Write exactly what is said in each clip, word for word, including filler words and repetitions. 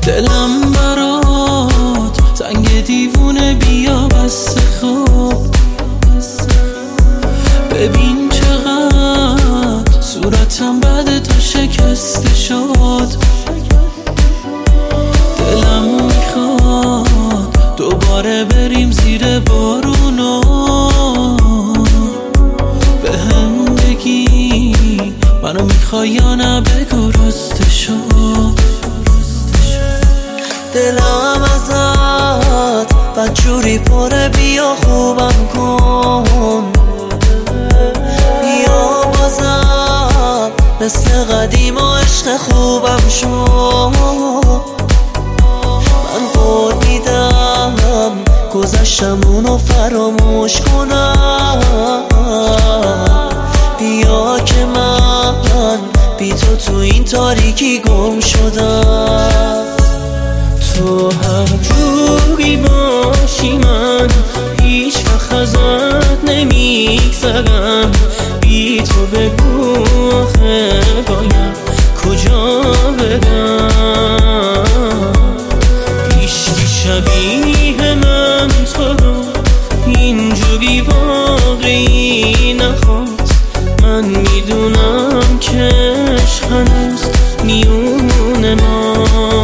دلم برات زنگ دیوونه بیا بس خوب. ببین چقدر صورتم بعد تو شکسته شد. دلم میخواد دوباره بریم زیر بارونا، به هم بگی منو میخوای یا نه، بگو رسته شد. دلم ازت بدجوری پره، بیا خوبم کن، بیا بازم مثل قدیم و عشق خوبم شو. من قول میدم گذشتمونو فراموش کنم، بیا که من بی تو تو این تاریکی گم شدم. تو هر جوری باشی من هیچ وقت ازت نمیگذرم، بی تو بگو آخه باید کجا برم. هیچکی شبیه من تو رو اینجوری واقعی نخواست. من میدونم که عشق هنوز میونه ما.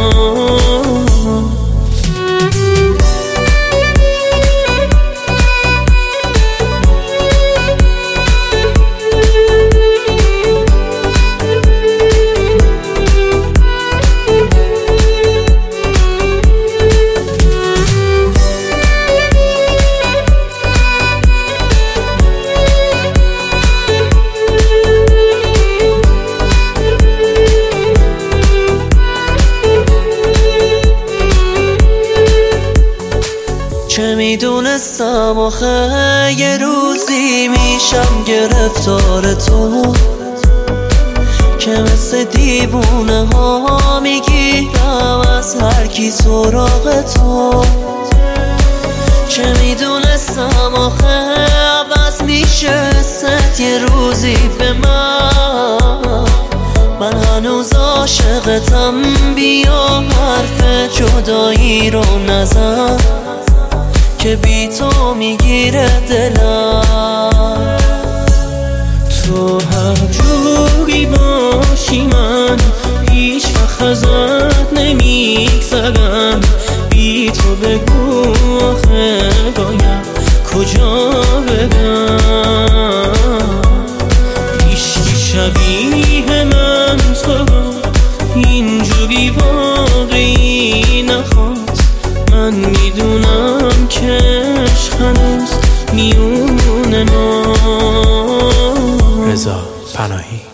چه میدونستم آخه یه روزی میشم گرفتار تو، که مثل دیوونه ها میگیرم از هر کی سراغ تو. چه میدونستم آخه عوض میشه ست یه روزی به من. من هنوز عاشقتم، بیا حرف جدایی رو نزن که بی تو میگیره دلم. تو هر جوری باشی من هیچ وقت ازت نمیگذرم، بی تو بگو آخه باید کجا برم. هیچکی شبیه من تو رو اینجوری واقعی نخواست. من میدونم که عشق هنوز میونه ما. رضا پناهی.